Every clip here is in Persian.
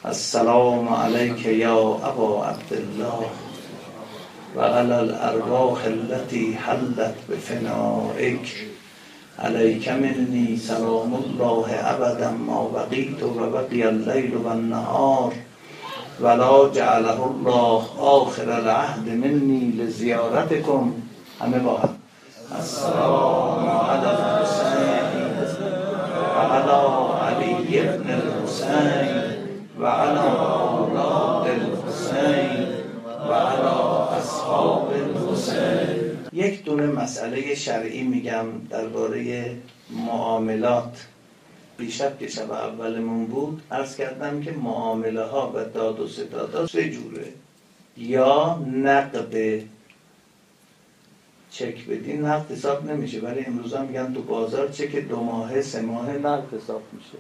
السلام علیک یا ابا عبدالله و علی الارواح التي حلت بفنائک علیک منی سلام الله ابدا ما بقیت و بقی اللیل و النهار ولا جعله الله آخر العهد منی لزیارتکم. همه با هم السلام علی الحسین و علی علی ابن الحسین و علی اولاد الحسین و علی اصحاب الحسین. یک دونه مسئله شرعی میگم درباره معاملات. دیشب که شب اولمون بود عرض کردم که معامله ها و داد و ستاد سه جوره. یا نقد، چک بدین نقد حساب نمیشه، ولی امروز هم میگن تو بازار چک 2 ماهه 3 ماهه نقد حساب میشه.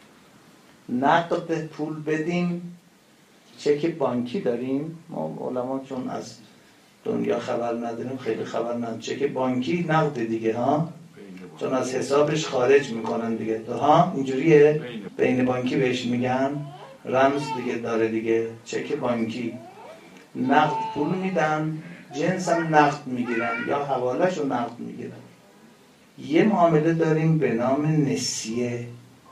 نقد پول بدیم، چک بانکی داریم ما علما چون از دنیا خبر نداریم خیلی خبر نداریم. چک بانکی نقد دیگه ها، چون از حسابش خارج میکنن دیگه ها، اینجوریه. بین بانکی بهش میگن، رمز دیگه داره دیگه. چک بانکی نقد پول میدن، جنس هم نقد میگیرن یا حواله‌شو نقد میگیرن. یه معامله داریم به نام نسیه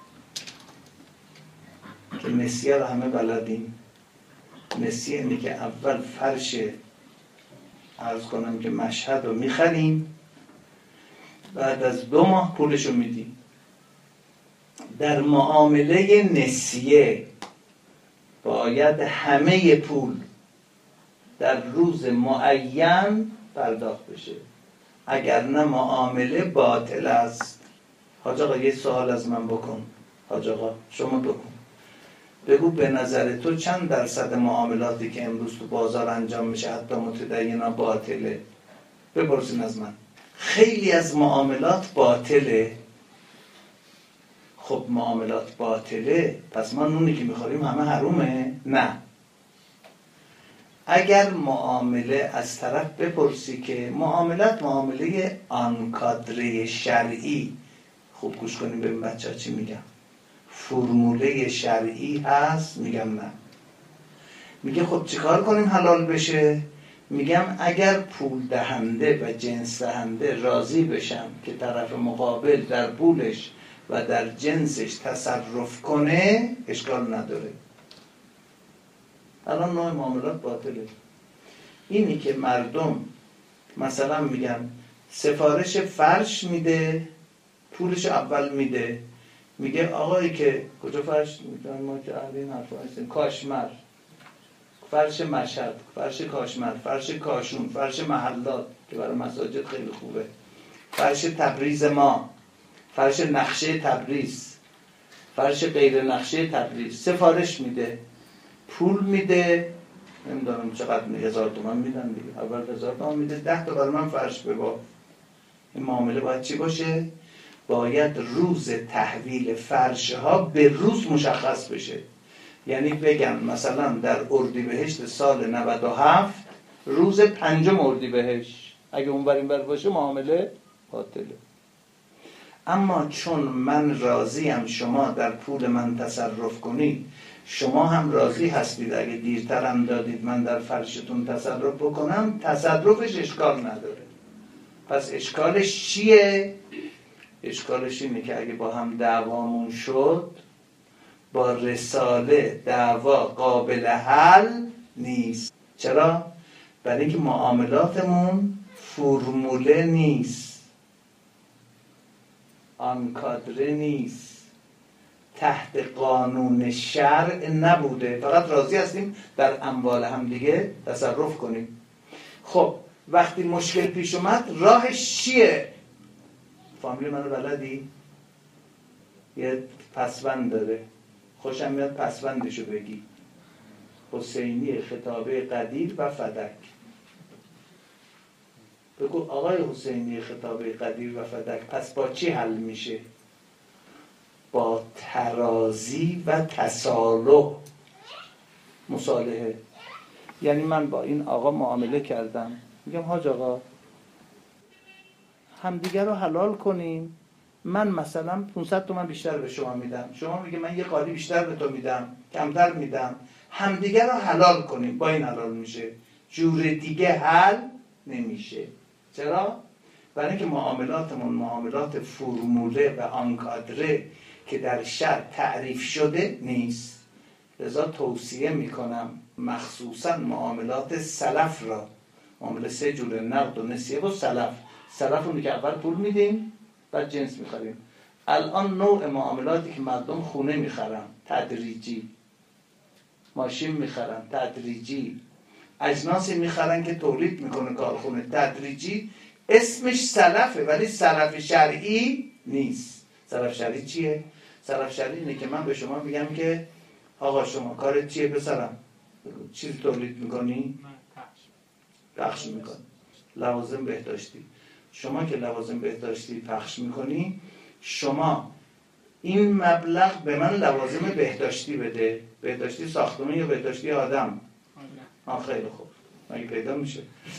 که نسیه رو همه بلدیم. نسیه اینه که اول فرش عرض کنم که مشهد رو میخریم، بعد از 2 ماه پولشو میدیم. در معامله نسیه باید همه پول در روز معین پرداخت بشه، اگر نه معامله باطل است. حاج آقا یه سوال از من بکن. حاج آقا شما بکن، بگو به نظر تو چند درصد معاملاتی که امروز تو بازار انجام میشه حتی متدینا باطله؟ بپرسین از من. خیلی از معاملات باطله. خب معاملات باطله، پس ما نونی که میخوریم همه حرومه؟ نه. اگر معامله از طرف بپرسی که معامله آنکادره شرعی، خوب گوش کنیم ببین بچه ها چی میگم، فرموله شرعی هست؟ میگم نه. میگه خب چیکار کنیم حلال بشه؟ میگم اگر پول دهنده و جنس دهنده راضی بشن که طرف مقابل در پولش و در جنسش تصرف کنه اشکال نداره. الان نوع معاملات باطله. اینی که مردم مثلا میگن سفارش فرش میده، پولش اول میده، میگه آقایی که کجا فرش میدن، ما که اهل این حرفا هستیم، کاشمر، فرش مشهد، فرش کاشمر، فرش کاشون، فرش محلات که برای مساجد خیلی خوبه، فرش تبریز ما، فرش نقشه تبریز، فرش غیر نقشه تبریز. سفارش میده، پول میده، نمیدونم چقدر 1000 تومان میدن دیگه، اول 1000 تومان میده، 10 تا برای من فرش ببا. این معامله باید چی باشه؟ باید روز تحویل فرش ها به روز مشخص بشه. یعنی بگم مثلا در اردیبهشت سال 97 روز 5 اردیبهشت، اگه اون بر این بر باشه معامله باطله. اما چون من راضیم شما در پول من تصرف کنید، شما هم راضی هستید اگه دیرترم دادید من در فرشتون تصرف بکنم، تصرفش اشکال نداره. پس اشکالش چیه؟ اشکالش اینه که اگه با هم دعوامون شد، با رساله دعوا قابل حل نیست. چرا؟ برای اینکه معاملاتمون فرموله نیست، آنکادره نیست، تحت قانون شرع نبوده، فقط راضی هستیم در اموال هم دیگه تصرف کنیم. خب وقتی مشکل پیش اومد راهش چیه؟ فامیل منو بلدی؟ یه پسوند داره، خوشم میاد پسوندشو بگی. حسینی خطابه قدیر و فدک. بگو آقای حسینی خطابه قدیر و فدک، پس با چی حل میشه؟ با ترازی و تصالح، مصالحه. یعنی من با این آقا معامله کردم، میگم حاج آقا همدیگر رو حلال کنیم، من مثلا 500 تومن بیشتر به شما میدم، شما میگه من یه قالی بیشتر به تو میدم، کمتر میدم، همدیگه رو حلال کنیم، با این حلال میشه، جور دیگه حل نمیشه. چرا؟ برای اینکه معاملاتمون معاملات فرموله و آنکادره که در شرع تعریف شده نیست. لذا توصیه میکنم مخصوصا معاملات سلف را، معامله 3 جور، نقد و نسیه و سلف. سلف اونی که اول پول میدیم بعد جنس میخریم. الان نوع معاملاتی که مردم خونه میخرن تدریجی، ماشین میخرن تدریجی، اجناسی میخرن که تولید میکنه کارخونه تدریجی، اسمش سلفه ولی سلف شرعی نیست. سلف شرعی چیه؟ سلف شرعی اینه که من به شما میگم که آقا شما کارت چیه پسرم؟ چیزی تولید میکنی؟ پخش میکنی. لوازم بهداشتی. شما که لوازم بهداشتی پخش میکنی، شما این مبلغ به من لوازم بهداشتی بده. بهداشتی ساختمون یا بهداشتی آدم؟ خیلی خوب، مگه پیدا میشه؟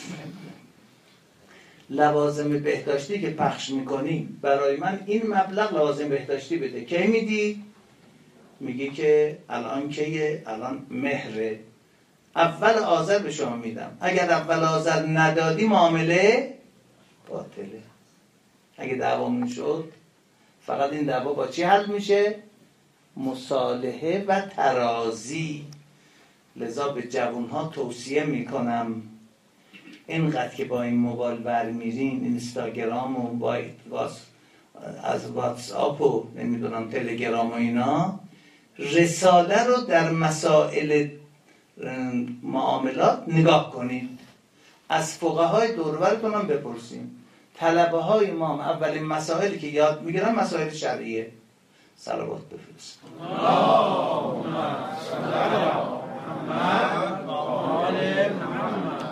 لوازم بهداشتی که پخش میکنی برای من این مبلغ لوازم بهداشتی بده. کی میدی؟ میگی که الان کیه؟ الان مهره، اول آذر به شما میدم. اگر اول آذر ندادی معامله باطله. اگه دعوامون شد فقط این دعوا با چی حل میشه؟ مصالحه و ترازی. لذا به جوانها توصیه میکنم اینقدر که با این موبایل برمیرین، اینستاگرام و با از واتساپ و نمیدونم تلگرام و اینا، رساله رو در مسائل معاملات نگاه کنید. از فقهای دورورتون هم بپرسیم. طلبه های ما اولین مسائلی که یاد میگیرن مسائل شرعیه. صلوات بفرست. اللهم صل علی محمد و آل محمد.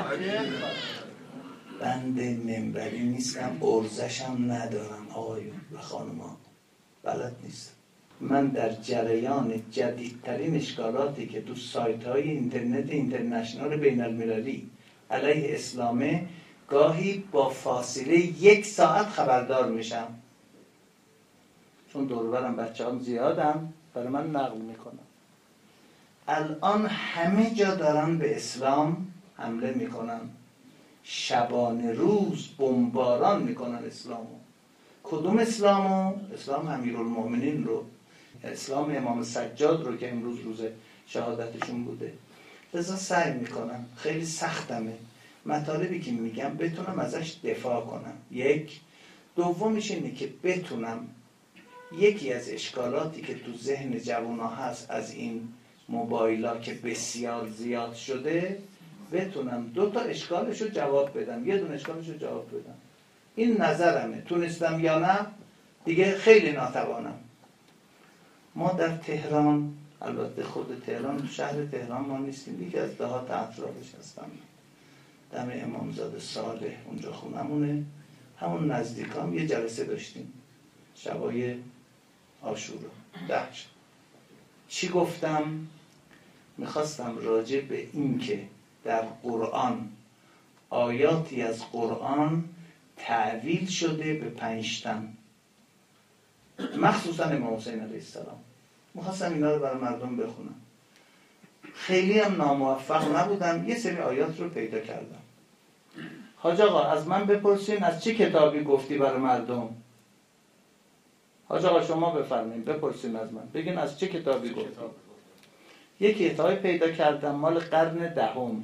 بنده منبری نیستم، ارزشم ندارم آقایون و خانوما، بلد نیستم. من در جریان جدیدترین اشکالاتی که تو سایت های اینترنت اینترنشنال بین المللی علیه اسلامه گاهی با فاصله 1 ساعت خبردار میشم، چون دوربرم بچه هم زیادم، برای من نقل میکنم. الان همه جا دارن به اسلام حمله میکنن، شبانه روز بمباران میکنن اسلامو. کدوم اسلامو؟ اسلام امیرالمومنین رو، اسلام امام سجاد رو که امروز روز شهادتشون بوده. لذا سعی میکنم، خیلی سختمه مطالبی که میگم بتونم ازش دفاع کنم. یک. دومیش اینه که بتونم یکی از اشکالاتی که تو ذهن جوونا هست از این موبایلا که بسیار زیاد شده، بتونم 2 تا اشکالشو جواب بدم، 1 دونه اشکالشو جواب بدم. این نظرمه. تونستم یا نه دیگه خیلی ناتوانم. ما در تهران، البته خود تهران، شهر تهران ما نیستیم، یکی از دهات اطرافش هستم، دم امامزاده صالح اونجا خونمونه، همون نزدیکام یه جلسه داشتیم شبای عاشورا 10 شب. چی گفتم؟ میخواستم راجع به این که در قرآن آیاتی از قرآن تعویل شده به 5 تن، مخصوصا امام حسین علیه السلام، میخواستم اینا رو برای مردم بخونم. خیلی هم ناموفق نبودم، یه سری آیات رو پیدا کردم. حاج آقا از من بپرسین از چه کتابی گفتی برای مردم؟ حاج آقا شما بفرمایید بپرسین از من، بگین از چه کتابی گفتی؟ یک کتابی پیدا کردم مال قرن 10،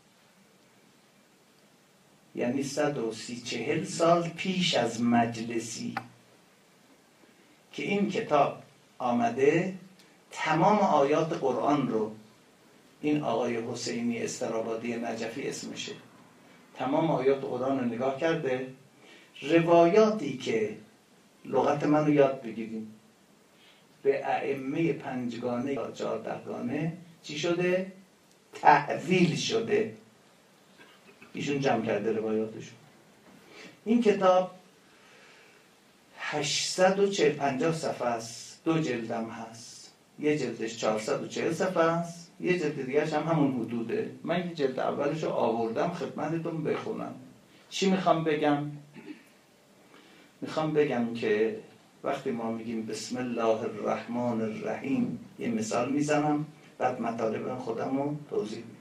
یعنی 130-40 سال پیش از مجلسی، که این کتاب آمده تمام آیات قرآن رو، این آقای حسینی استرابادی نجفی اسمشه، تمام آیات قرآن رو نگاه کرده، روایاتی که لغت من رو یاد بگیریم به ائمه 5 گانه یا 14 گانه چی شده؟ تعویل شده. ایشون جمع کرده روایاتشون. این کتاب 840-50 صفحه است، 2 جلدم هست، یه جلدش 440 صفحه است، یه جلد دیگرش هم همون حدوده. من یه جلد اولش رو آوردم خدمتتون بخونم. چی میخوام بگم؟ میخوام بگم که وقتی ما میگیم بسم الله الرحمن الرحیم، یه مثال میزنم بعد مطالب خودم رو توضیح میدم.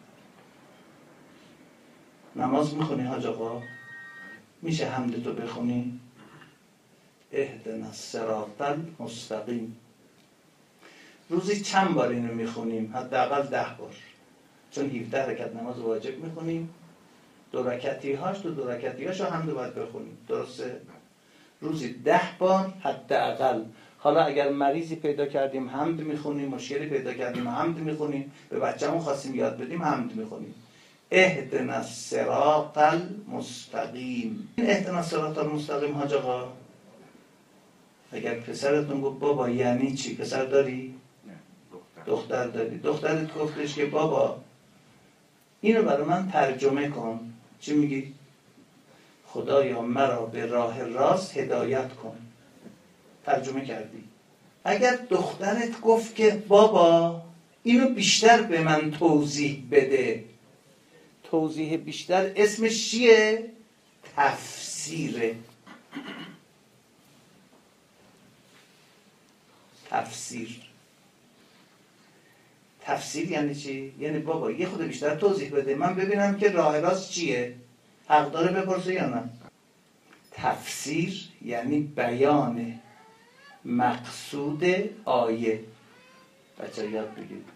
نماز میخونی حاج آقا؟ میشه حمدتو بخونی؟ اهدنا الصراط المستقیم. روزی چند بار اینو میخونیم؟ حداقل 10 بار، چون 17 رکعت نماز واجب میخونیم. 2 رکعتی‌هاش رو حمد باید بخونیم، درسته؟ روزی 10 بار حداقل. حالا اگر مریضی پیدا کردیم حمد میخونیم، مشکلی پیدا کردیم حمد میخونیم، به بچه‌مون خواستیم یاد بدیم حمد میخونیم. اهدنا الصراط المستقیم. این اهدنا الصراط المستقیم حاج آقا، اگر پسرتون گفت بابا یعنی چی؟ پسر داری؟ دختر داری. دخترت گفتش که بابا اینو برای من ترجمه کن، چی میگی؟ خدایا مرا به راه راست هدایت کن. ترجمه کردی. اگر دخترت گفت که بابا اینو بیشتر به من توضیح بده، توضیح بیشتر اسمش چیه؟ تفسیره. تفسیر یعنی چی؟ یعنی بابا یه خود بیشتر توضیح بده من ببینم که راه راست چیه. حق داره بپرسه یا نه؟ تفسیر یعنی بیان مقصود آیه. بچه یاد بگید.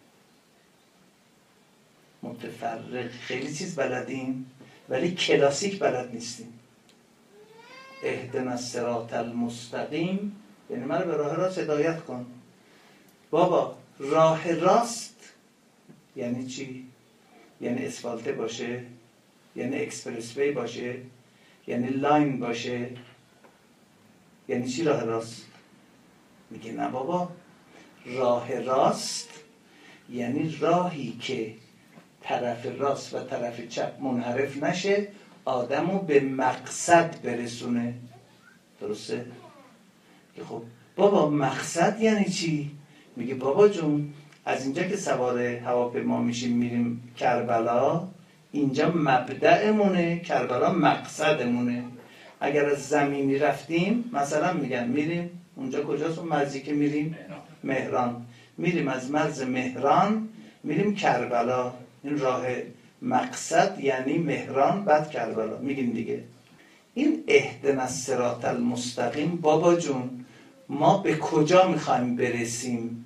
متفرق خیلی چیز بلدیم ولی کلاسیک بلد نیستیم. اهدنا الصراط المستقیم یعنی من به راه راست هدایت کن. بابا راه راست یعنی چی؟ یعنی اسفالته باشه، یعنی اکسپرس وی باشه، یعنی لاین باشه. یعنی چی راه راست؟ میگه نه بابا، راه راست یعنی راهی که طرف راست و طرف چپ منحرف نشه، آدمو به مقصد برسونه. درسته؟ که خب بابا مقصد یعنی چی؟ میگه بابا جون از اینجا که سوار هواپیما میشیم میریم کربلا، اینجا مبدأمونه، کربلا مقصدمونه. اگر از زمینی رفتیم مثلا میگن میریم اونجا کجاست اون مرزی که میریم؟ مهران. میریم از مرز مهران میریم کربلا. این راه مقصد یعنی مهران بعد کربلا. میگیم دیگه این اهدنا الصراط المستقیم. بابا جون ما به کجا میخوایم برسیم؟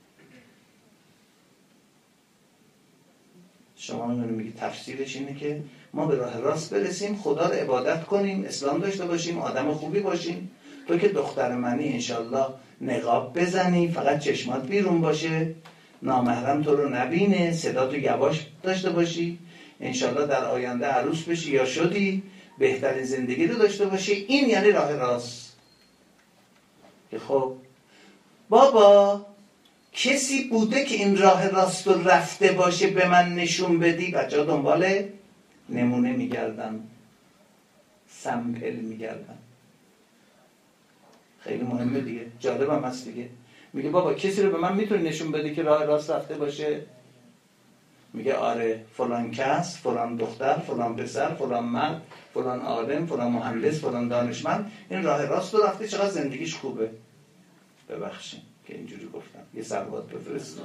شما میگی تفسیرش اینه که ما به راه راست برسیم، خدا رو عبادت کنیم، اسلام داشته باشیم، آدم خوبی باشیم. تو که دختر منی انشالله نقاب بزنی، فقط چشمات بیرون باشه، نامحرم تو رو نبینه، صدا تو یواش داشته باشی، انشالله در آینده عروس بشی یا شدی، بهترین زندگی رو داشته باشی. این یعنی راه راست. که خب بابا کسی بوده که این راه راست رو رفته باشه به من نشون بدی؟ بچه ها دنبال نمونه میگردن، سمپل میگردن. خیلی مهمه دیگه، جالبم هست دیگه. میگه بابا کسی رو به من میتونی نشون بدی که راه راست رفته باشه؟ میگه آره، فلان کس، فلان دختر، فلان پسر، فلان مرد، فلان عالم، فلان مهندس، فلان دانشمند این راه راست رو رفته، چقدر زندگیش خوبه. ببخشید که اینجوری گفتم. یه صلوات بفرست.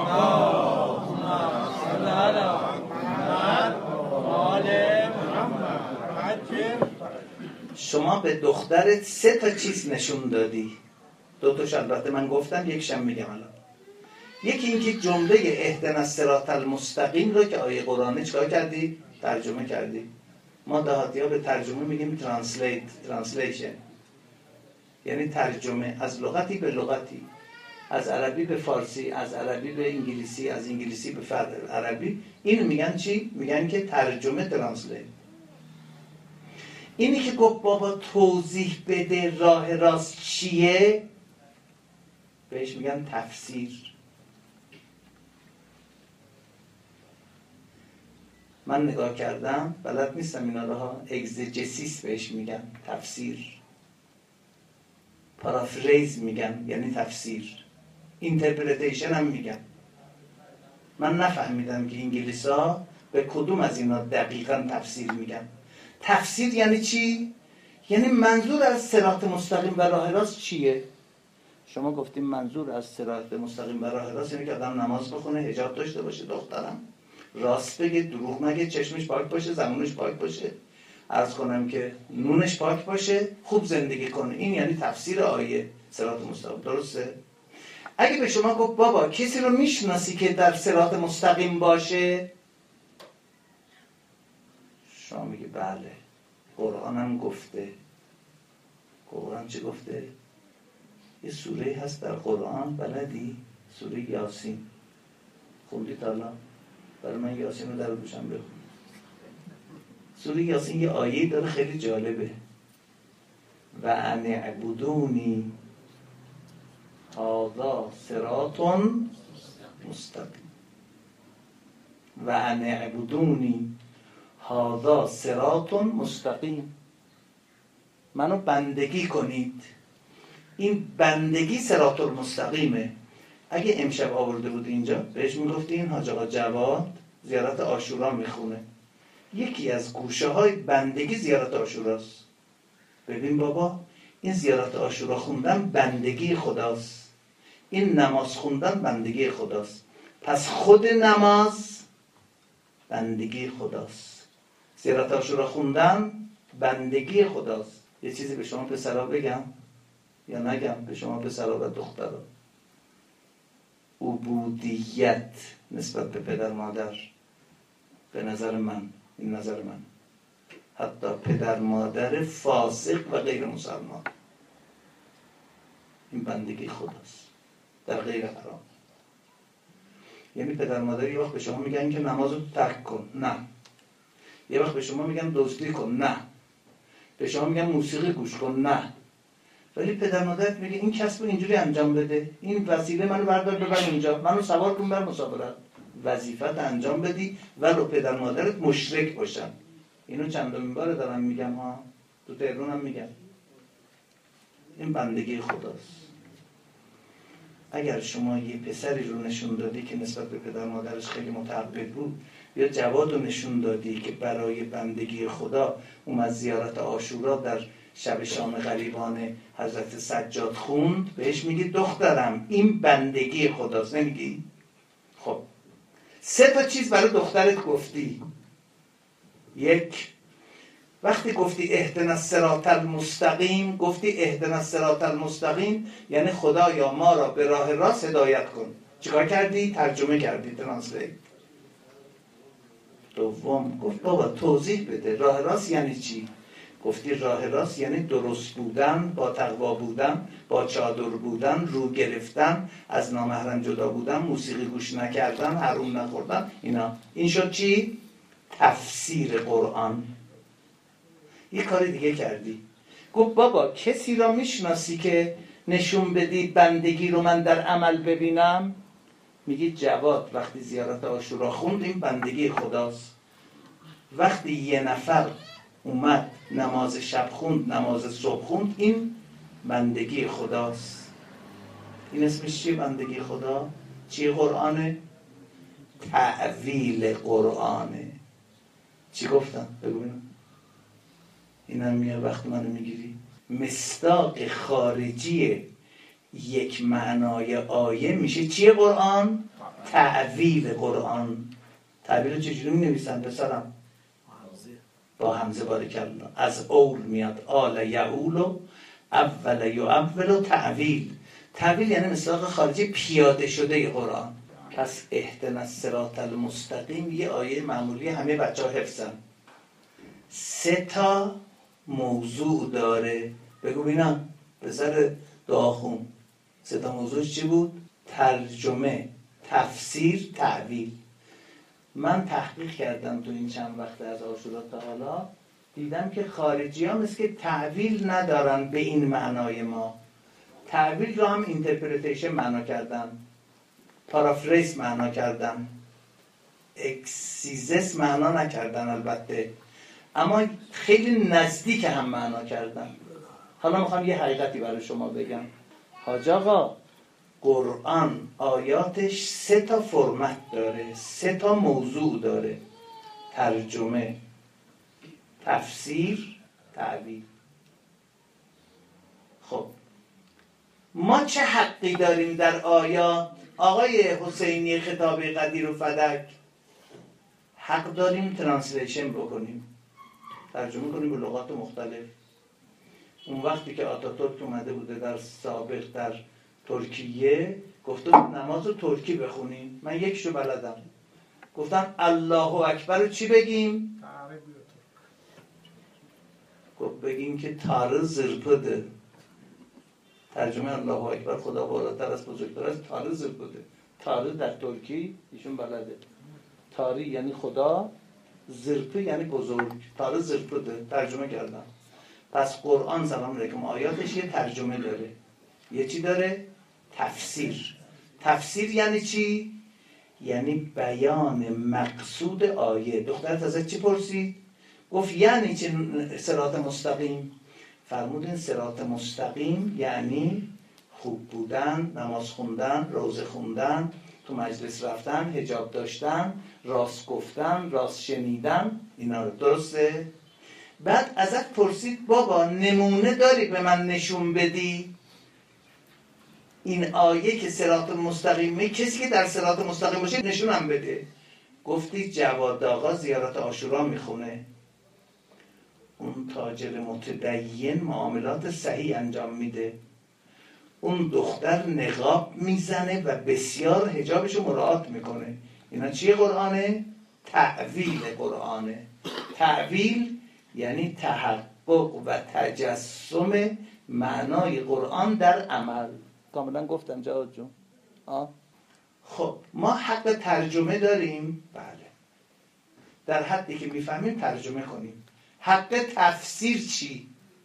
شما به دخترت 3 تا چیز نشون دادی. 2 تاش البته من گفتم، یکشم میگم الان. یکی اینکه جمله اهدنا الصراط المستقیم رو که آیه قرآنی چیکار کردی؟ ترجمه کردی. ما دهاتی‌ها به ترجمه میگیم ترنسلیشن، یعنی ترجمه از لغتی به لغتی، از عربی به فارسی، از عربی به انگلیسی، از انگلیسی به عربی. اینو میگن چی؟ میگن که ترجمه، ترنسلیت. اینی که گفت بابا توضیح بده راه راست چیه، بهش میگن تفسیر. من نگاه کردم، بلد نیستم اینا رو ها. اگزجسیس بهش میگن، تفسیر. پارافریز میگن یعنی تفسیر. اینترپریتیشن هم میگن. من نفهمیدم که انگلیسا به کدوم از اینا دقیقاً تفسیر میگن. تفسیر یعنی چی؟ یعنی منظور از صراط مستقیم و راه راست چیه؟ شما گفتیم منظور از صراط مستقیم و راه راست اینه که آدم نماز بخونه، حجاب داشته باشه، دخترم راست بگه، دروغ نگه، چشمش پاک باشه، زبونش پاک باشه، عرض کنم که نونش پاک باشه، خوب زندگی کنه. این یعنی تفسیر آیه صراط مستقیم. درسته؟ اگه به شما گفت بابا کسی رو میشناسی که در صراط مستقیم باشه، شما میگی بله، قرآن هم گفته. قرآن چه گفته؟ یه سوره هست در قرآن، بلدی؟ سوره یاسین. خوندی تا الان؟ برای من یاسین رو در گوشم بخون. سوره یاسین یه آیه داره خیلی جالبه. و ان اعبدونی هذا صراط مستقیم. و ان اعبدونی هذا صراط مستقیم. منو بندگی کنید. این بندگی صراط المستقیمه. اگه امشب آورده بود اینجا بهش میگفتی این حاج آقا جواد زیارت عاشورا میخونه، یکی از گوشه های بندگی زیارت عاشوراست. ببین بابا، این زیارت عاشورا خوندن بندگی خداست، این نماز خوندن بندگی خداست. پس خود نماز بندگی خداست، زیارت عاشورا خوندن بندگی خداست. یه چیزی به شما پسرا بگم یا نگم؟ به شما پسرا و دخترا، عبودیت نسبت به پدر مادر، به نظر من، این نظر من، حتی پدر مادر فاسق و غیر مسلمان، این بندگی خداست در غیر حرام. یعنی پدر مادر یه وقت به شما میگن که نمازو ترک کن، نه. یه وقت به شما میگن دزدی کن، نه. به شما میگن موسیقی گوش کن، نه. ولی پدر مادرت میگه این کسب اینجوری انجام بده، این وسیله منو بردار ببر اینجا، منو سوار کن بر مسافرت، وظیفت انجام بدی ولو پدر مادرت مشرک باشن. اینو چندمین بار دارم میگم ها، تو تهران هم میگم. این بندگی خداست. اگر شما یه پسری رو نشون دادی که نسبت به پدر مادرش خیلی متعبد بود، یا جواد رو نشون دادی که برای بندگی خدا اومد زیارت عاشورا در شب شام غریبان حضرت سجاد خوند، بهش میگی دخترم این بندگی خداست، نمیگی؟ خب 3 چیز برای دخترت گفتی. 1، وقتی گفتی اهدنا الصراط المستقیم، گفتی اهدنا الصراط المستقیم یعنی خدایا ما را به راه راست هدایت کن. چیکار کردی؟ ترجمه کردی، ترنسلیت. 2، گفت بابا توضیح بده راه راست یعنی چی؟ گفتی راه راست یعنی درست بودن، با تقوا بودن، با چادر بودن، رو گرفتن، از نامحرم جدا بودن، موسیقی گوش نکردن، حرام نخوردن، اینا. این شد چی؟ تفسیر قرآن. یه کار دیگه کردی، گفت بابا کسی را میشناسی که نشون بدی بندگی رو من در عمل ببینم؟ میگی جواد وقتی زیارت عاشورا خوند این بندگی خداست. وقتی یه نفر اومد نماز شب خوند، نماز صبح خوند، این بندگی خداست. این اسمش چیه؟ بندگی خدا. چی قرآنه؟ تعویل قرآنه. چی گفتم؟ بگوینم. این هم میاد وقت منو میگیری. مصداق خارجی یک معنای آیه میشه چیه قرآن؟ تعویل قرآن. تعویل چجوری می نویسن پسرم؟ با همزه بارکالله. از اول میاد، آل یعول، اول یعول، تعویل. تعویل یعنی مصداق خارجی پیاده شده قرآن. پس اهدنا الصراط المستقیم یه آیه معمولی همه بچه ها حفظن. 3 موضوع داره. بگو بینم پسر داخون، 3 موضوعش چی بود؟ ترجمه، تفسیر، تعویل. من تحقیق کردم تو این چند وقت از عاشورا تا حالا، دیدم که خارجی ها مثل که تعویل ندارن به این معنای ما. تعویل رو هم اینترپریتیشن معنا کردن، پارافریز معنا کردن، اکسیزس معنا نکردن البته، اما خیلی نزدیک هم معنا کردن. حالا میخوام یه حقیقتی برای شما بگم. حاج آقا قرآن آیاتش 3 فرمت داره، 3 موضوع داره: ترجمه، تفسیر، تعویل. خب ما چه حقی داریم در آیات؟ آقای حسینی خطابه قدیر و فدک، حق داریم ترنسلیشن بکنیم، ترجمه کنیم به لغات مختلف. اون وقتی که آتاتورک اومده بوده در سابق در ترکیه، گفته بود نماز رو ترکی بخونیم. من یکشو بلدم. گفتم الله اکبر رو چی بگیم؟ گفت بگیم که تاره زرپده. ترجمه الله اکبر خدا بالاتر از بزرگتر است، تاره زرپده. تاره در ترکی ایشون بلده. تاره یعنی خدا، زرپه یعنی بزرگ. تاره زرپده ترجمه کردم. پس قرآن سلام علیکم آیاتش یه ترجمه داره، یه چی داره؟ تفسیر. تفسیر یعنی چی؟ یعنی بیان مقصود آیه. دخترت ازت چی پرسید؟ گفت یعنی چه صراط مستقیم؟ فرمودین صراط مستقیم یعنی خوب بودن، نماز خوندن، روزه خوندن، تو مجلس رفتن، حجاب داشتن، راست گفتن، راست شنیدن، اینا رو. درسته؟ بعد ازت پرسید بابا نمونه داری به من نشون بدی؟ این آیه که صراط مستقیمه، کسی که در صراط مستقیم باشه نشونم بده. گفتی جواد آقا زیارت عاشورا میخونه، اون تاجر متدین معاملات صحیح انجام میده، اون دختر نقاب میزنه و بسیار حجابشو مراعات میکنه. اینا چیه قرآنه؟ تعویل قرآنه. تعویل یعنی تحقق و تجسم معنای قرآن در عمل. کاملا گفتم جواد جون؟ خب ما حق ترجمه داریم؟ بله، در حدی که میفهمیم ترجمه کنیم. حق تفسیر چی؟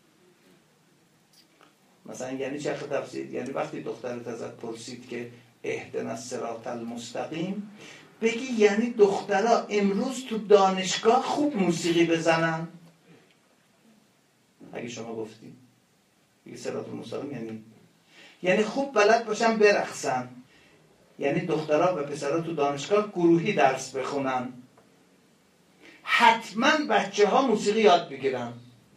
مثلا یعنی چه حق تفسیر؟ یعنی وقتی دخترت ازت پرسید که اهدنا الصراط المستقیم، بگی یعنی دخترها امروز تو دانشگاه خوب موسیقی بزنن. اگه شما گفتید بگی صراط المستقیم یعنی خوب بلد باشن برقصن، یعنی دخترها و پسرها تو دانشگاه گروهی درس بخونن، حتما بچه ها موسیقی یاد بگیرن.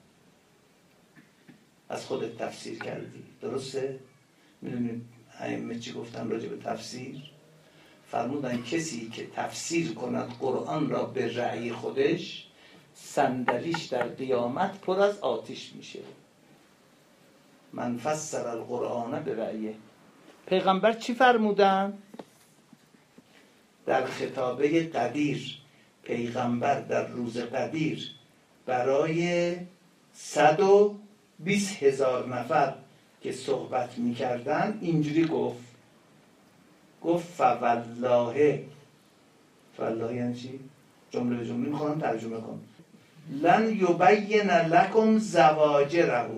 از خودت تفسیر کردی. درسته؟ میدونید ائمه چی گفتن راجع به تفسیر؟ فرمودن کسی که تفسیر کند قرآن را به رأی خودش، صندلیش در قیامت پر از آتش میشه. من فسر القرآن به رأیه. پیغمبر چی فرمودن؟ در خطابه قدیر، پیغمبر در روز قدیر برای 120,000 نفر که صحبت میکردن اینجوری گفت فوالله. فوالله یعنی چی؟ جمله به جمله میخوام ترجمه کنم. لن یبین لکم زواجره،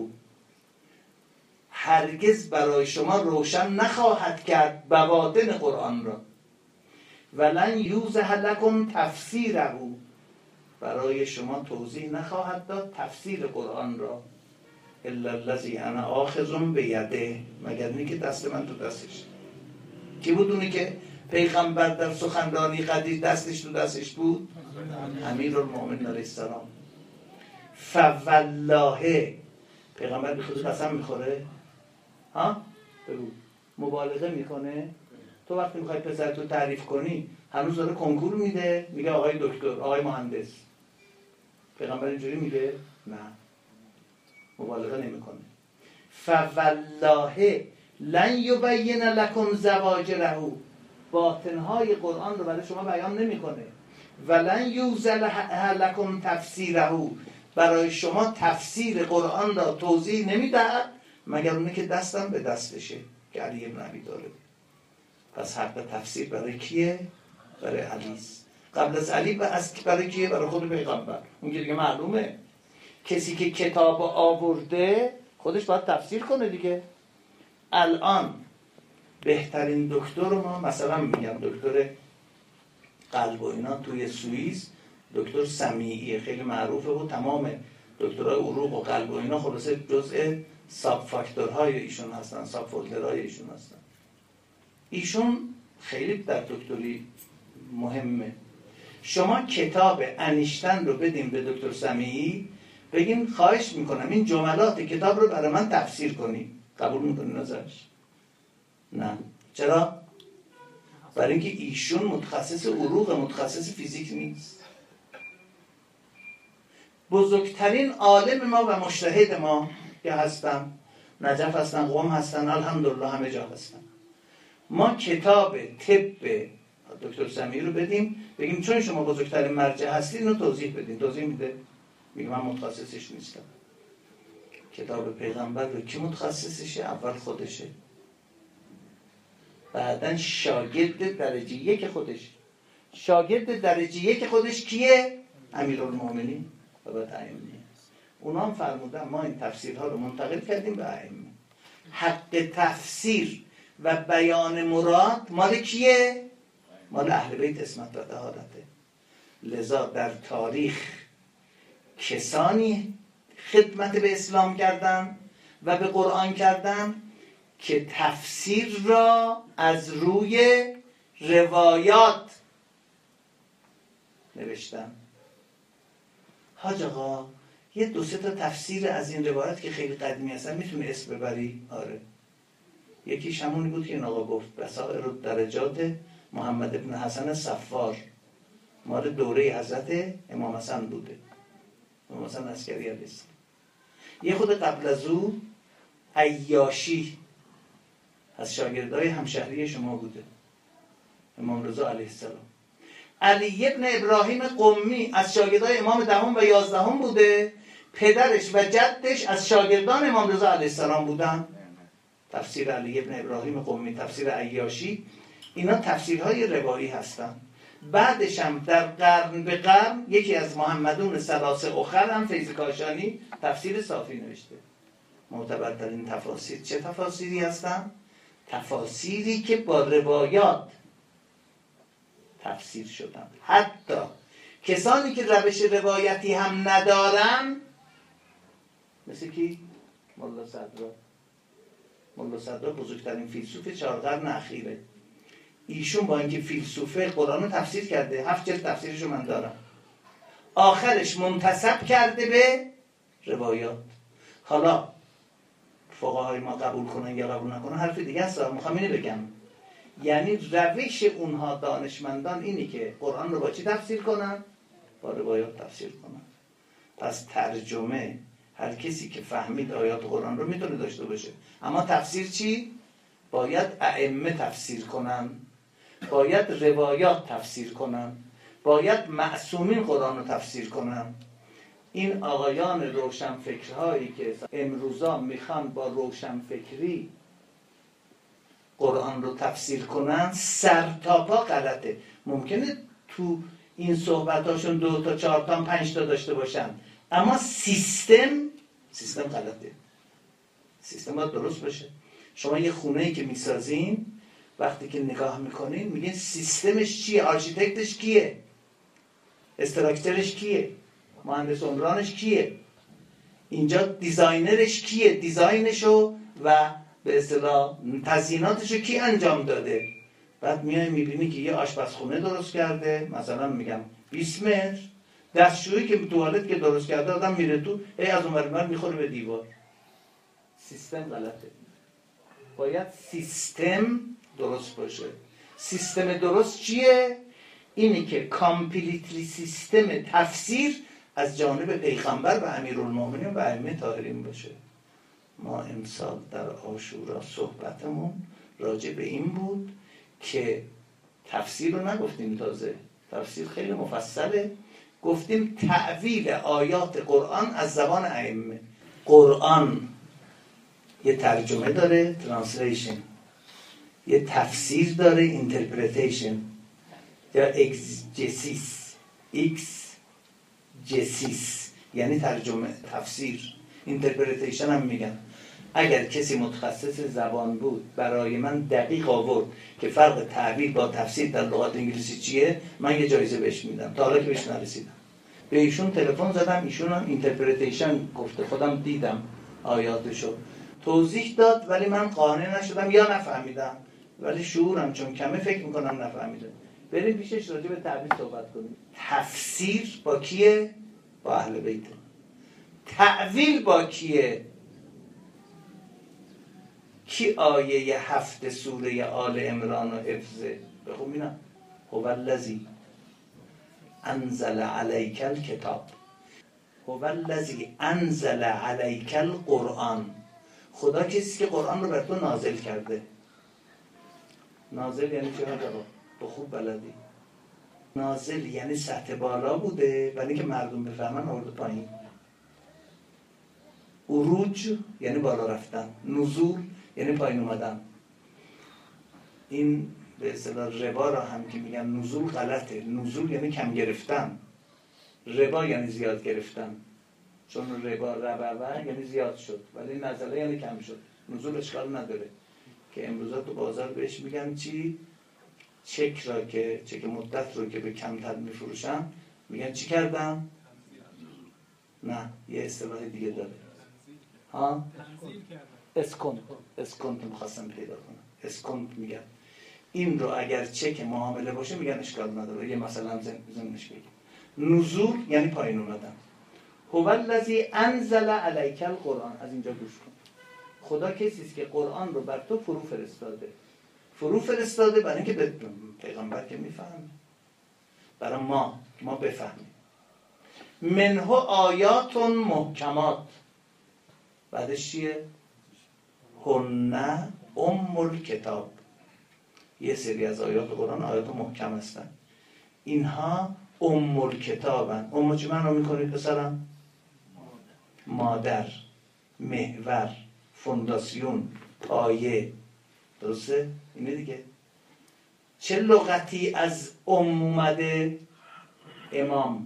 هرگز برای شما روشن نخواهد کرد بواطن قرآن را. ولن یوضح لکم تفسیره، برای شما توضیح نخواهد داد تفسیر قرآن را. الا الذی انا آخذ بیده، مگر اینی که دست من تو دستش. کی بود اونی که پیغمبر در سخنرانی قدیر دستش تو دستش بود؟ امیرالمومنین علیه السلام. فوالله، پیغمبر به خود قسم میخوره؟ ها؟ بگو. مبالغه میکنه؟ تو وقتی میخوای پسرتو تعریف کنی هنوز داره کنکور میده، میگه آقای دکتر، آقای مهندس. پیغمبر اینجوری میگه؟ نه، مبالغه نمیکنه. فوالله لن یبین لکم زواجره، باطنهای قرآن رو برای شما بیان نمیکنه. ولن یوضح لکم تفسیره، برای شما تفسیر قرآن را توضیح نمیدهد مگر اونه که دستم به دستشه، که علی بن ابی طالب. پس حق تفسیر برای کیه؟ برای علی است. قبل از علی برای کیه؟ برای خود پیغمبر. اون که دیگه معلومه کسی که کتاب آورده خودش باید تفسیر کنه دیگه. الان بهترین دکتر ما، مثلا میگم دکتر قلب و اینا توی سوئیس، دکتر سمیعی خیلی معروفه و تمام دکترای عروق و قلب و اینا خلاصه جزء ساب فاکتورهای ایشون هستن، ساب فولدرهای ایشون هستن. ایشون خیلی در دکتری مهمه. شما کتاب انیشتن رو بدین به دکتر سمیعی، بگین خواهش میکنم این جملات کتاب رو برای من تفسیر کنی، قبول میکنی ازش؟ نه. چرا؟ برای اینکه ایشون متخصص عروق، متخصص فیزیک نیست. بزرگترین عالم ما و مجتهد ما که هستن، نجف هستن، قم هستن، الحمدلله همه جا هستن. ما کتاب طب دکتر سمیع رو بدیم بگیم چون شما بزرگترین مرجع هستید اینو توضیح بدین، توضیح میده، میگه من متخصصش نیستم. کتاب پیغمبر رو کی متخصصشه؟ اول خودشه، بعدن شاگرد درجه یک خودش. شاگرد درجه یک خودش کیه؟ امیرالمومنین و بعد ائمه. اونا هم فرمودن ما این تفسیرها رو منتقل کردیم به ائمه. حق تفسیر و بیان مراد مال کیه؟ مال اهل بیت عصمت و طهارته. لذا در تاریخ کسانی خدمت به اسلام کردن و به قرآن کردن که تفسیر را از روی روایات نوشتن. حاج آقا یه دو سه تا تفسیر از این روایات که خیلی قدیمی هستن میتونه اسم ببری؟ آره. یکیش همونی بود که این آقا گفت بسائر الدرجات محمد ابن حسن صفار، مال دوره حضرت امام حسن بوده، امام حسن عسکری علیه السلام. یه خود قبل از او عیاشی از شاگردای همشهری شما بوده، امام رضا علیه السلام. علی ابن ابراهیم قمی از شاگردای امام دهم و یازدهم بوده، پدرش و جدش از شاگردان امام رضا علیه السلام بودن. تفسیر علی ابن ابراهیم قمی، تفسیر عیاشی، اینا تفسیرهای روایی هستن. بعدش هم در قرن به قرن یکی از محمدون ثلاثه اخر هم فیض کاشانی تفسیر صافی نوشته. معتبرترین تفاسیر چه تفاسیری هستن؟ تفاسیری که با روایات تفسیر شدن. حتی کسانی که روش روایتی هم ندارن، مثل کی؟ ملا صدرا. ملا صدرا بزرگترین فیلسوف 4 قرن اخیره. ایشون با اینکه فیلسوفه قرآن رو تفسیر کرده، 7 جلد تفسیرشو من دارم، آخرش منتسب کرده به روایات. حالا فقهای ما قبول کنن یا قبول نکنن حرف دیگه است، میخوام اینو بگم. یعنی روش اونها دانشمندان اینی که قرآن رو با چی تفسیر کنن؟ با روایات تفسیر کنن. پس ترجمه هر کسی که فهمید آیات قرآن رو میتونه داشته باشه، اما تفسیر چی؟ باید ائمه تفسیر کنن، باید روایات تفسیر کنن، باید معصومین قرآن رو تفسیر کنن. این آقایان روشنفکرهایی که امروزا میخوان با روشنفکری قرآن رو تفسیر کنن سر تا پا غلطه. ممکنه تو این صحبتاشون 2 تا 4 تا 5 تا داشته باشن، اما سیستم غلطه. سیستم باید درست باشه. شما یه خونه‌ای که میسازین وقتی که نگاه میکنین میگین سیستمش چیه؟ آرشیتکتش کیه؟ استراکچرش کیه؟ مهندس عمرانش کیه؟ اینجا دیزاینرش کیه؟ دیزاینشو و به اصطلاح تزییناتشو کی انجام داده؟ بعد میای میبینی که یه آشپزخونه درست کرده، مثلا میگم 20 متر، دستشویی که توالت که درست کرده آدم میره تو از اون ور میخوره به دیوار. سیستم غلطه. باید سیستم درست باشه. سیستم درست چیه؟ اینی که کامپلیتلی سیستم تفسیر از جانب پیغمبر و امیرالمومنین و ائمه طاهرین باشه. ما امسال در عاشورا صحبتمون راجع به این بود که تفسیر رو نگفتیم، تازه تفسیر خیلی مفصله، گفتیم تأویل آیات قرآن از زبان ائمه. قرآن یه ترجمه داره، ترانسلیشن، یه تفسیر داره، اینترپریتیشن یا اکسجسیس، یعنی ترجمه، تفسیر. اینترپریتیشن هم میگن. اگر کسی متخصص زبان بود برای من دقیق آورد که فرق تأویل با تفسیر در لغات انگلیسی چیه، من یه جایزه بهش میدم. تا حالا که بهش نرسیدم. به ایشون تلفن زدم، ایشون هم اینترپریتیشن گفته، خودم دیدم آیاتشو، توضیح داد، ولی من قانع نشدم یا نفهمیدم، ولی شعورم چون کمه فکر میکنم نفهمیدم. بریم پیشش راجع به تعبیر صحبت کنیم. تفسیر با کیه؟ با اهل بیت. تأویل با کیه؟ کی آیه 7 سوره آل عمران و حفظه؟ بخون بینم. هو الذی انزل علیک الکتاب، هو الذی انزل علیک القرآن. خدا کسی که قرآن رو بر تو نازل کرده. نازل یعنی چه آقا؟ تو خوب بلدی. نازل یعنی سطح بالا بوده ولی که مردم بفهمن آورده پایین. عروج یعنی بالا رفتن، نزول یعنی پایین اومدن. این به اصطلاح ربا را هم که میگن نزول غلطه. نزول یعنی کم گرفتن، ربا یعنی زیاد گرفتن. چون ربا یعنی زیاد شد ولی نزله یعنی کم شد. نزول اشکال نداره که امروزا تو بازار بهش میگن چی؟ چک را که چک مدت رو که به کمتر میفروشن میگن چی کردن؟ نه یه اصطلاح دیگه داره. ها؟ اسکونت میخواستم پیدا کنم. اسکونت میگن. این رو اگر چک معامله باشه میگن اشکال نداره. یه مثلا زمینش بگیم. نزول یعنی پایین اومدن. هو الذی انزل علیک القرآن. از اینجا گوش کن. خدا کسی است که قرآن رو بر تو فرو فرستاده برای اینکه پیغمبر که میفهمه، برای ما بفهمیم. منه آیات محکمات. بعدش چیه؟ هن ام الکتاب. یه سری از آیات قرآن آیات محکم هستن. اینها ام الکتابن. ام چه معنی میکنید پسرم؟ مادر، محور، فونداسیون، پایه. درسته؟ اینه دیگه. چه لغتی از اومده؟ امام،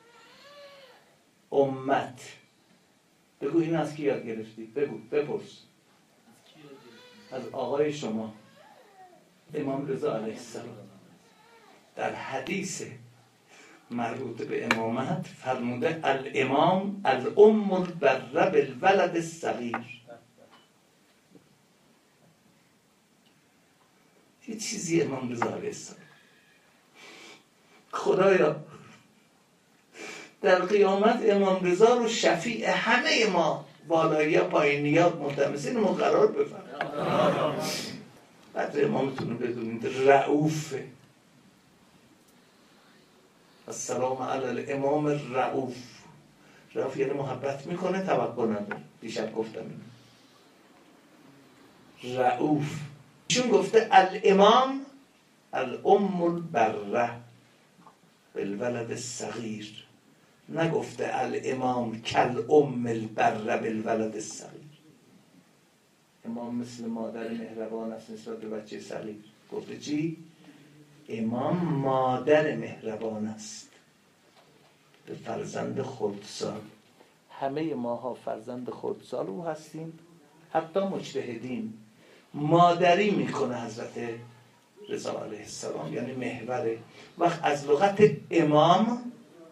امت. بگو این از کی یاد گرفتی؟ بگو، بپرس. از آقای شما امام رضا علیه السلام در حدیث مربوط به امامت فرموده الامام الام البر بالولد الصغیر. یه چیزی امام رضا علیه السلام. خدایا در قیامت امام رضا رو شفیع همه ما بالایی ها پایینی ها ملتمسین ما قرار بفرمایید. بعد امامتون رو بدونید رؤوفه. السلام علی الامام الرؤوف. رؤوف یعنی محبت میکنه، توقع نداره. دیشب گفتم این رؤوف. ایشون گفته الامام الام البره بالولد الصغیر. نگفته الامام کالام البره بالولد الصغیر. امام مثل مادر مهربان است نسبت به بچه صغیر. گفته چی؟ امام مادر مهربان است به فرزند خردسال. همه ماها فرزند خردسال او هستیم، حتی مجتهدین. مادری میکنه حضرت رضا علیه السلام، یعنی محوره. وقت از لغت امام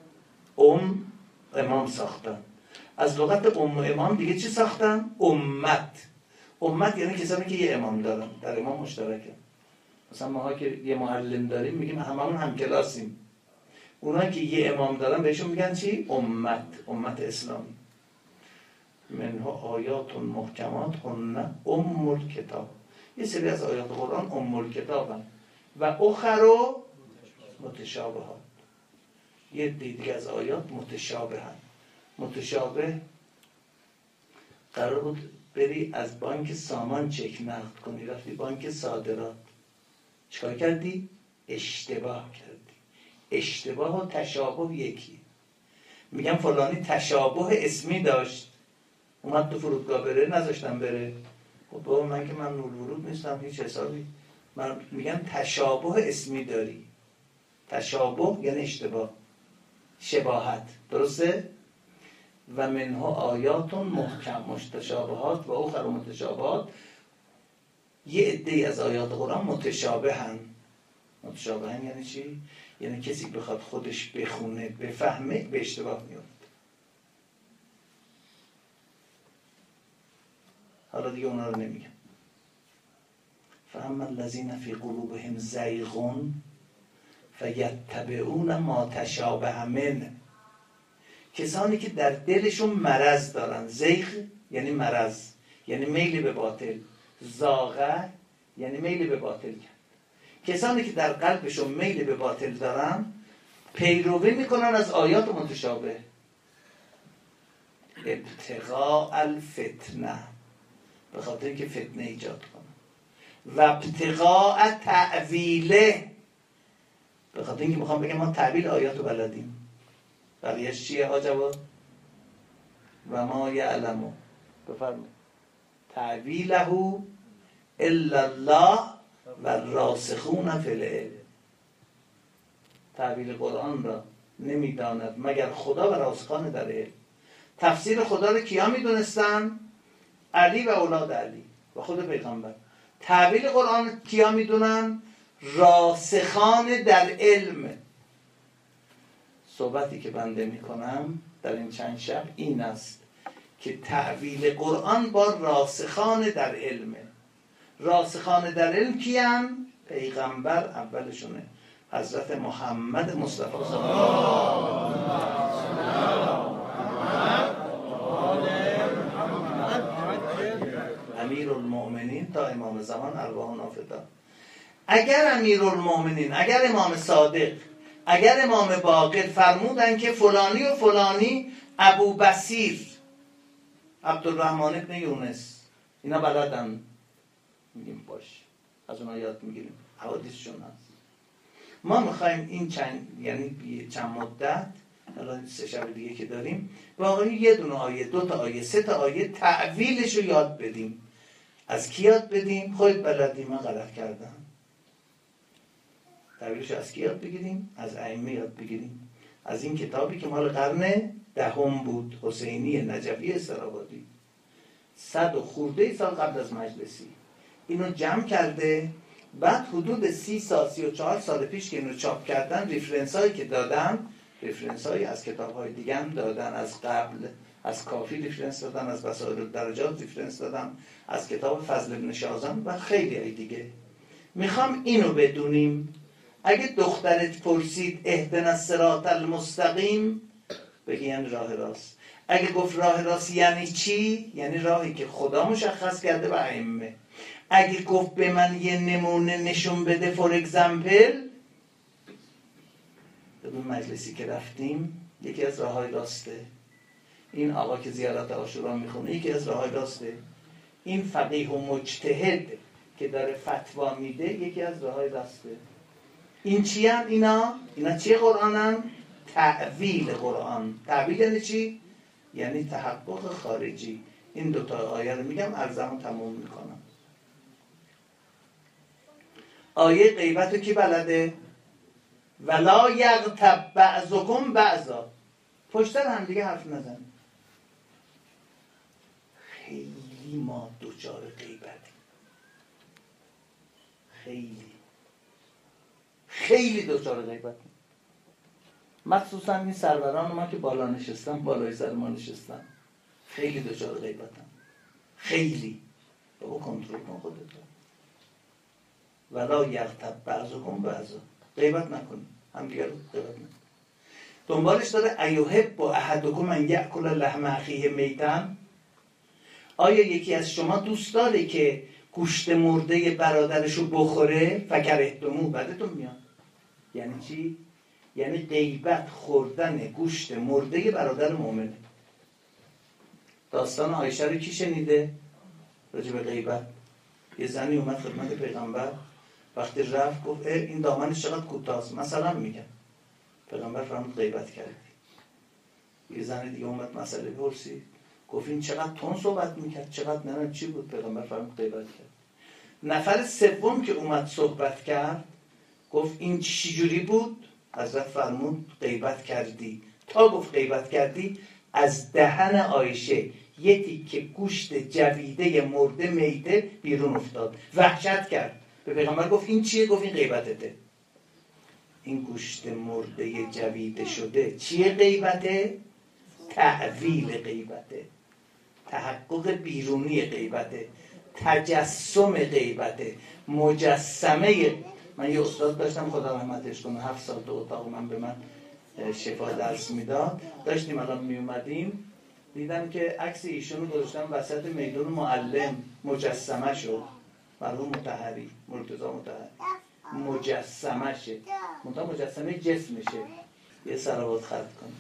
امام ساختن، از لغت امام دیگه چی ساختن؟ امت. امت یعنی کسانی که یه امام دارن، در امام مشترکه. مثلا ماها که یه معلم داریم میگیم هممون هم کلاسیم. اونا که یه امام دارن بهشون میگن چی؟ امت اسلامی. منها آیات محکمات هن ام الکتاب. یه سری از آیات قرآن ام الکتابن و اخر متشابهات. یه دیگه از آیات متشابهن. متشابه قرار بود بری از بانک سامان چک نقد کنی، رفتی بانک صادرات، چیکار کردی؟ اشتباه کردی. اشتباه و تشابه یکی. میگم فلانی تشابه اسمی داشت، اومد تو فرودگاه بره، نذاشتم بره. خب بابا من که ممنوع ورود نیستم هیچ حسابی. من میگم تشابه اسمی داری. تشابه یعنی اشتباه، شباهت. درسته؟ و منها آیات محکم متشابهات و اخر متشابهات. یه عده از آیات قرآن متشابهن. متشابهن یعنی چی؟ یعنی کسی بخواد خودش بخونه بفهمه به اشتباه میفته. حالا دیگه اونا رو نمیگم. فاما الذین فی قلوبهم زیغ فیتبعون ما تشابه منه. کسانی که در دلشون مرض دارن. زیغ یعنی مرض، یعنی میل به باطل. زاغه یعنی میل به باطل کرد. کسانی که در قلبشون میل به باطل دارن پیروی میکنن از آیات متشابه. ابتغاء الفتنه، به خاطر اینکه فتنه ایجاد کنن. و ابتغاء تعویله، به خاطر اینکه میخوام بگم ما تعویل آیات رو بلدیم. بقیه‌اش چیه آجابا؟ و ما یعلمو، بفرمایید تعویله الا الله و راسخون فی العلم. تعویل قرآن را نمیداند مگر خدا و راسخان در علم. تفسیر خدا رو کیا میدونستن؟ علی و اولاد علی و خود پیغمبر. تعویل قرآن کیا میدونن؟ راسخان در علم. صحبتی که بنده میکنم در این چند شب این است که تعویل قرآن با راسخان در علمه. راسخان در علم کیان؟ پیغمبر اولشونه، حضرت محمد مصطفی صلی الله امیرالمؤمنین تا امام زمان ارواح نافذه. اگر امیرالمؤمنین، اگر امام صادق، اگر امام باقر فرمودن که فلانی و فلانی ابو بصیر، عبدالرحمن ابن یونس، اینا بلدن، میگیم باش، از اونها یاد میگیریم، حوادثشون هست. ما میخوایم این چند مدت، حالا 3 شب دیگه که داریم، واقعا یه دونه آیه، 2 تا آیه، 3 تا آیه تعویلش رو یاد بدیم. از کی یاد بدیم؟ خودت بلدی، من غلط کردم. تعویلش از کی یاد بگیریم؟ از ائمه یاد بگیریم. از این کتابی که مال قرن 10 بود، حسینی نجفی استرابادی، 100 و خورده سال قبل از مجلسی اینو جمع کرده. بعد حدود 30 سال 34 سال پیش که اینو چاپ کردن، ریفرنس هایی که دادن، ریفرنس هایی از کتاب های دیگه هم دادن، از قبل از کافی ریفرنس دادن، از وسائل الدرجات ریفرنس دادن، از کتاب فضل ابن شازان و خیلی های دیگه. میخوام اینو بدونیم. اگه دخترت پرسید اهدنا الصراط المستقیم، بگی یعنی راه راست. اگه گفت راه راست یعنی چی؟ یعنی راهی که خدا مشخص کرده و ائمه. اگه گفت به من یه نمونه نشون بده، فور اگزمپل، به مجلسی که رفتیم یکی از راههای راسته. این آقا که زیارت عاشورا میخونه یکی از راههای راسته. این فقیه و مجتهد که داره فتوا میده یکی از راههای راسته. این چی هم اینا چی قرآنن؟ تعویل قرآن. تعویل یعنی چی؟ یعنی تحقق خارجی. این 2 تا آیه رو میگم، عرضمو تموم میکنم. آیه غیبت رو کی بلده؟ ولا یغتب بعضکم بعضا. پشتر هم دیگه حرف نزن. خیلی ما دوچار غیبتیم، خیلی دوچار غیبتیم. مخصوصا این سروران ما که بالا نشستن، بالای سر ما نشستن، خیلی دوچار غیبتن. خیلی. بابا کنترل کن خودت. ولا یغتب بعضکم بعضا. غیبت نکنی، هم دیگر رو غیبت نکنی. دنبالش داره ایحب احدکم ان یأکل لحم اخیه میتا. آیا یکی از شما دوست داره که گوشت مرده برادرشو بخوره؟ فکرهتموه، بدتون میاد. یعنی چی؟ یعنی غیبت خوردن گوشت مرده برادر مؤمنه. داستان عایشه رو کی شنیده؟ راجع به غیبت. یه زنی اومد خدمت پیغمبر، وقتی رفت گفت این دامنش چقدر کوتاست، مثلا میگم. پیغمبر فرمود غیبت کردی. یه زن دیگه اومد مسئله پرسید، گفت این چقدر تون صحبت میکرد، چقدر نمیدونم چی بود. پیغمبر فرمود غیبت کرد. نفر سوم که اومد صحبت کرد گفت این چجوری بود؟ حضرت فرمود غیبت کردی. تا گفت غیبت کردی، از دهن عایشه یه تیکه گوشت جویده مرده میته بیرون افتاد. وحشت کرد. به پیغمبر گفت این چیه؟ گفت این غیبتته. این گوشت مرده جویده شده چیه غیبته؟ تعویل غیبته، تحقق بیرونی غیبته، تجسم غیبته، مجسمه. من یه استاد داشتم، خدا رحمتش کنه، 7 سال تو اتاق من به من شفا درس میداد. داشتیم الان می اومدیم دیدم که عکس ایشونو گذاشتن وسط میدون معلم، مجسمه شد، مرحوم مطهری، مرتضی مطهری مجسمشه، منتها مجسمه جسمشه. یه صلوات ختم کنیم.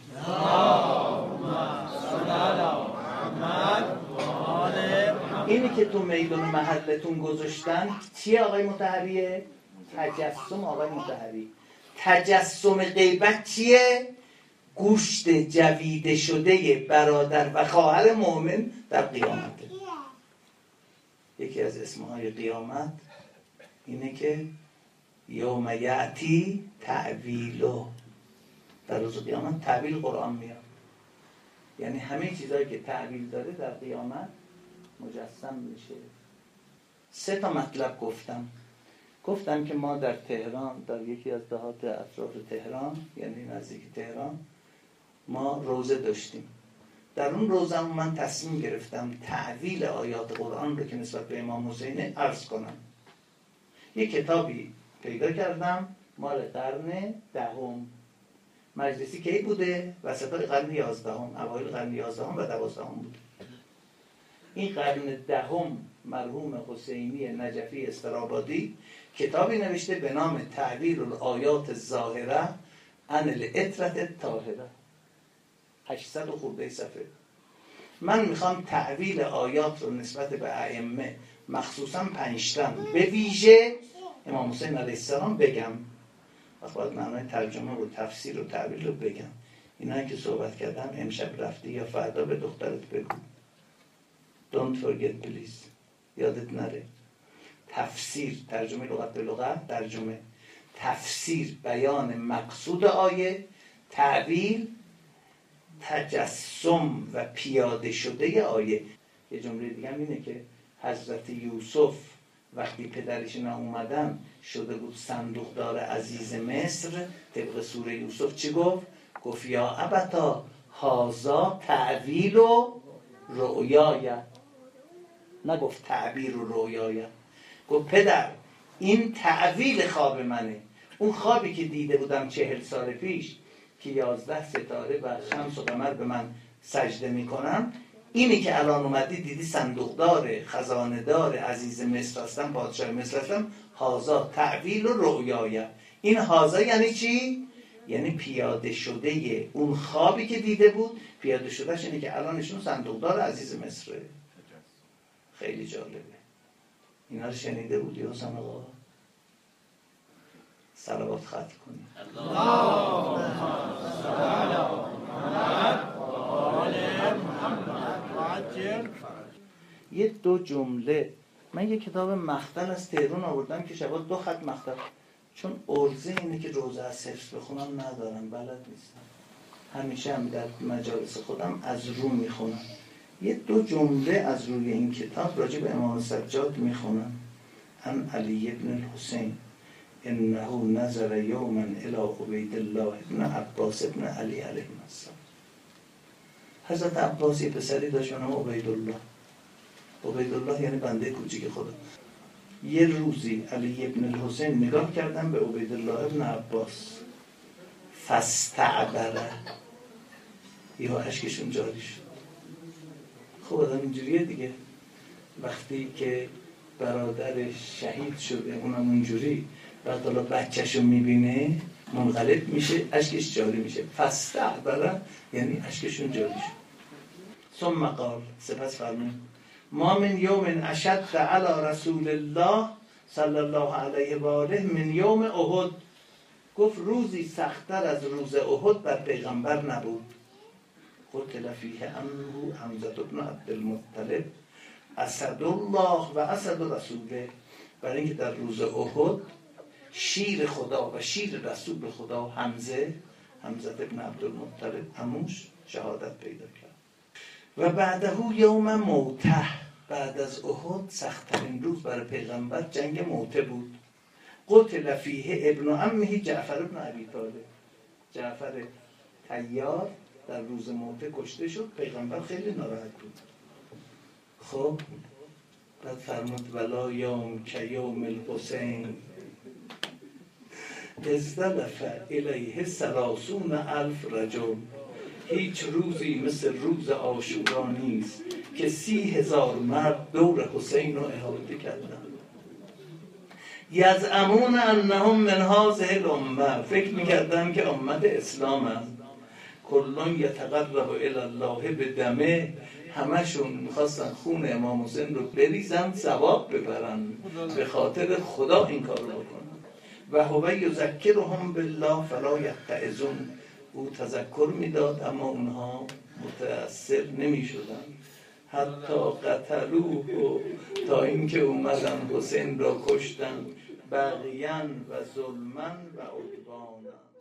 اینی که تو میدون محلتون گذاشتن چیه آقای مطهریه؟ تجسم آقای مطهری. تجسم غیبت چیه؟ گوشت جویده شده برادر و خواهر مؤمن در قیامته. یکی از اسمهای قیامت اینه که یوم یأتی تأویلو، در روز قیامت تأویل قرآن میاد، یعنی همه چیزایی که تأویل داره در قیامت مجسم میشه. 3 تا مطلب گفتم که ما در تهران، در یکی از دهات اطراف تهران، یعنی نزدیک تهران، ما روزه داشتیم. در اون روزه من تصمیم گرفتم تأویل آیات قرآن رو که نسبت به امام حسین عرض کنم. یک کتابی پیدا کردم مال قرن 10. مجلسی کی بوده؟ وسطای قرن 11، اوایل قرن 11 و 12 بوده. این قرن 10 مرحوم حسینی نجفی استرابادی کتابی نوشته به نام تعبیر الآیات الظاهره عن العترة الطاهره، 800 خورده صفحه. من میخوام تعویل آیات رو نسبت به ائمه، مخصوصا 5 تن، به ویژه امام حسین علیه السلام بگم. باید معنای ترجمه و تفسیر و تعویل رو بگم. اینایی که صحبت کردم امشب رفتی یا فردا به دخترت بگو. Don't forget please. یادت نره. تفسیر، ترجمه لغت به لغت، ترجمه، تفسیر، بیان مقصود آیه، تعویل، تجسم و پیاده شده آیه. یه جمله دیگه هم اینه که حضرت یوسف وقتی پدرش اومدن شده بود صندوقدار عزیز مصر، طبق سوره یوسف چی گفت؟ گفت یا ابتا هازا تعویل و رؤیای، نگفت تعبیر و رؤیای، گفت پدر این تعویل خواب منه. اون خوابی که دیده بودم 40 سال پیش که 11 ستاره و شمس و قمر به من سجده میکنن، اینی که الان اومدی دیدی صندوقدار، خزانه‌دار عزیز مصر هستم، پادشاه مصر هستم، هازا تعویل و رؤیای. این هازا یعنی چی؟ یعنی پیاده شده اون خوابی که دیده بود، پیاده شدهش اینه که الانشون صندوقدار عزیز مصره. خیلی جالبه. اینا رو شنیده بودی حسن آقا؟ صلوات ختم کنیم. یه 2 جمله. من یه کتاب مختل از تهران آوردم که شبات 2 خط مختل، چون عرضه اینه که روزه از حفظ بخونم ندارم، بلد نیستم. همیشه هم در مجالس خودم از رو میخونم. یه 2 جمله از روی این کتاب راجع به امام سجاد میخونم. عن علی ابن الحسین انه نظر یوما الی عبید الله ابن عباس ابن علی علیه السلام. حضرت عباس یه پسری داشت به نام عبیدالله. عبیدالله یعنی بنده کوچیک خدا. یه روزی علی ابن الحسین نگاه کردن به عبیدالله ابن عباس، فاستعبره، یا اشکشون جاری شد. خب آدم اینجوریه دیگه، وقتی که برادرش شهید شده اونم اونجوری، بعد حالا بچه‌شو میبینه منقلب میشه، اشکش جاری میشه. فاستعبره یعنی اشکشون جاری شد. ثم قال، سپس فرمود ما من یوم اشد علی رسول الله صلی الله علیه و آله من یوم احد. گفت روزی سخت‌تر از روز احد بر پیغمبر نبود. قتل فیه عمه حمزه بن عبدالمطلب اسد الله و اسد رسوله. برای اینکه در روز احد شیر خدا و شیر رسول خدا حمزه بن عبدالمطلب عموش شهادت پیدا کرد. و بعده یوم موته، بعد از احد سخت‌ترین روز برای پیغمبر جنگ موته بود. قتل فیه ابن عمه جعفر بن ابی طالب. جعفر طیار در روز موته کشته شد. پیغمبر خیلی ناراحت بود. خب بعد فرمود ولا یوم که یوم الحسین ازدلف الیه 30,000 رجل. هیچ روزی مثل روز عاشورا نیست که 30,000 مرد دور حسین رو احاطه کردند. یزعمون انهم من هذه الامه، فکر میکردن که امت اسلام است. کلون یتقرب الی الله بدمه، همشون میخواستن خون امام حسین رو بریزن ثواب ببرن، به خاطر خدا این کار رو بکنن. و هو یذکرهم بالله فلا یتعظون، او تذکر میداد اما اونها متأثر نمیشدن. حتی قتلوه، تا اینکه اومدن حسین را کشتن، بغیان و ظلمن و عدوانا.